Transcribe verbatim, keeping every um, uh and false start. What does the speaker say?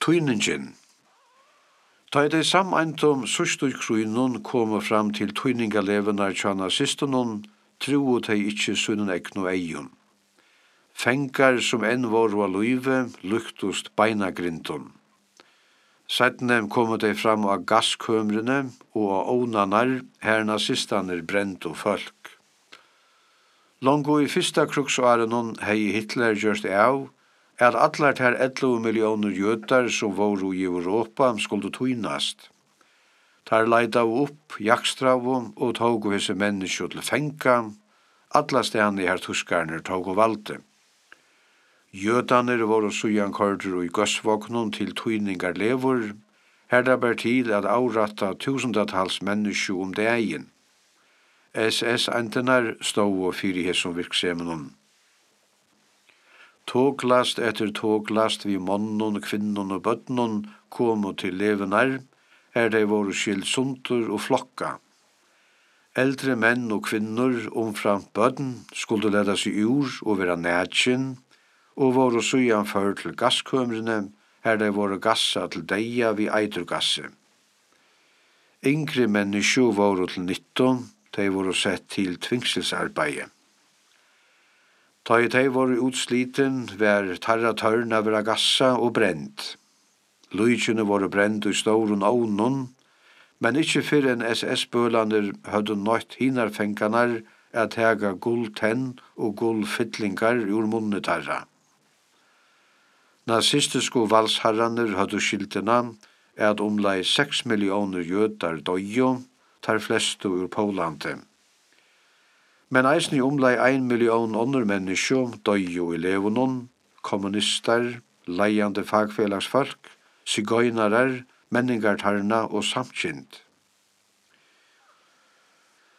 Tøyningen. Da de sameintom sørstøykruinen kommer fram til tøyningalevene av nazistene, tror de ikke sunnen egnu eion. Fengar som enn voru av løyve, luktust beinagrindun. Seitnem kommer de fram av gasskømrene og av ånanar, her nazistene brent og folk. Longo i fyrsta kruksårenon hei Hitler gjørst av, at allar ter elleve millioner jødar som voru i Europa skulle tøynast. Tar leida upp jakstravu og tåg hese mennesker til fenga, alla stedene her tuskarner tåg og valde. Jødaner voru sujan kordur i gassvognon til tøyningar levur, her det ber til at avratta tusendatals mennesker om det egen. S S-entenar stod fyrir hesson virksemenon. Toglast etter toglast vi monnon, kvinnon og bøtnon komo til levenar, her de voru skilt suntur og flokka. Eldre menn og kvinnor omframt bøtten skulle leda seg ur og vera nætjen, og voru sujan før til gasskømrene, her de voru gassa til deia vi eiturgasse. Yngre menneskjo voru til nitton, de voru sett til tvingselsarbeid. Ta i de voru utsliten, var tarra tørna vera gassa og brent. Lujkjene voru brent i storun ovnon, men ikkje fyrr enn S S-bølander hødde nøyt hinarfenganar at hega gulltenn og gullfytlingar ur munnetarra. Nazistiske valsharraner hødde skiltena at omlai seks millioner jødar døyo, tar flestu ur Polande. Men eisni omlai ein million andre mennesker døyo i levonon, kommunister, leiande fagfelagsfolk, sigøynarar, menningartarna og samkjent.